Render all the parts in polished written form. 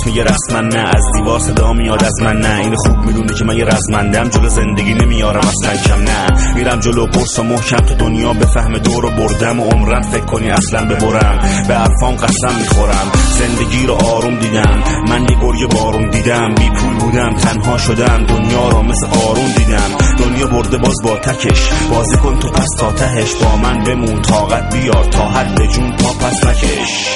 راست میگه رسما نه، از دیوار صدا میاد از من نه. این خوب میدونه که من یه رزمندم، جلو زندگی نمیارم اصلا کم نه. میرم جلو قرص و محکم تو دنیا بفهم دور و بردم و عمرم فکر کنی اصلا ببرم. به عرفان قسم میخورم زندگی رو آروم دیدم، من یه گریه بارون دیدم. بی پول بودم تنها شدم، دنیا رو مثل قارون دیدم. دنیا برده باز با تکش، بازی کن تو پس تا تهش. با من بمون طاقت بیار تا حد جون پا پس نکش.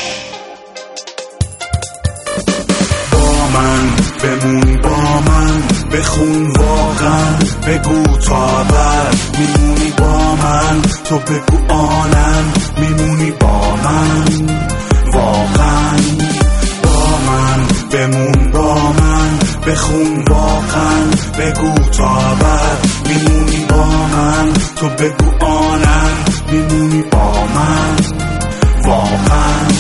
با من بمون، با من بخون واقعا، بگو تا بعد میمونی با من. تو بگو آنم میمونی با من واقعا. با من بمون، با من بخون واقعا، بگو تا بعد میمونی با من. تو بگو آنم میمونی با من واقعا.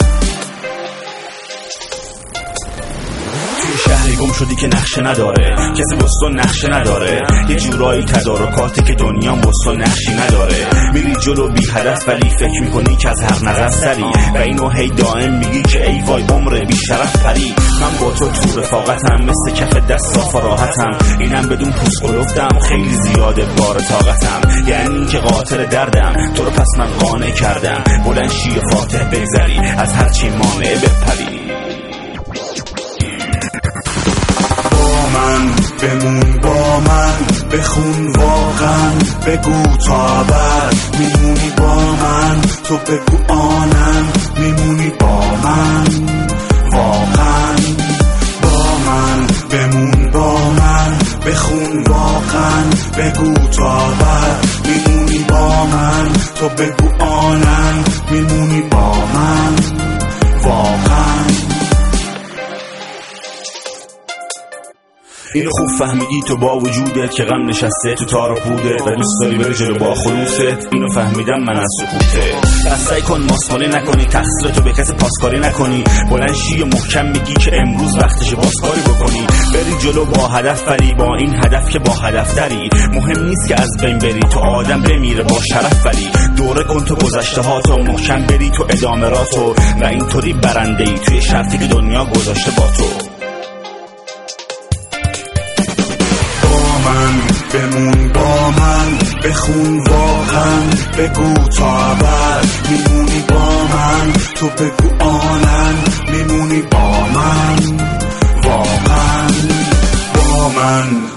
شهری گم شدی که نقشه نداره، کسی بستو نقشه نداره. یه جورایی تدارکاتی که دنیا بستو نقشی نداره. میری جلو بی هدف ولی فکر میکنی که از هر نظر سری، و اینو هی دائم میگی که ای وای عمر بی شرف پری. من با تو رفاقتم، مثل کف دست صاف و راحتم. اینم بدون پوست گلفتم، خیلی زیاده بار طاقتم. یعنی این که قاتل دردم، تو رو پس من قانع کردم. بلند شی و فاتح بگذری، از هر چی مانع بپری. بمون با من بخون واقعا، بگو تا بعد میمونی با من. تو بگو آنم میمونی با من واقعا. با من بمون، با من بخون واقعا، بگو تا بعد میمونی با من. تو بگو آنم میمونی با من واقعا. اینو خوب فهمیدی تو با وجودت که غم نشسته تو تار و پودت، و دوست داری بری جلو با خلوصت. اینو فهمیدم من از سکوتت. پس سعی کن ماسمالی نکنی، تقصیرتو به کسی پاسکاری نکنی. بلند شی محکم میگی که امروز وقتش بازکاری بکنی. بری جلو با هدف ولی با این هدف که با هدف داری. مهم نیست که از بین بری، تو آدم بمیره با شرف ولی. دوره کن تو گذشته هاتو، محکم بری تو ادامه راتو، و اینطوری برنده ای توی شرطی که دنیا گذاشته با تو. بمون با من بخون واقعا، بگو تا بعد میمونی با من. تو بگو آنم میمونی با من واقعا. با من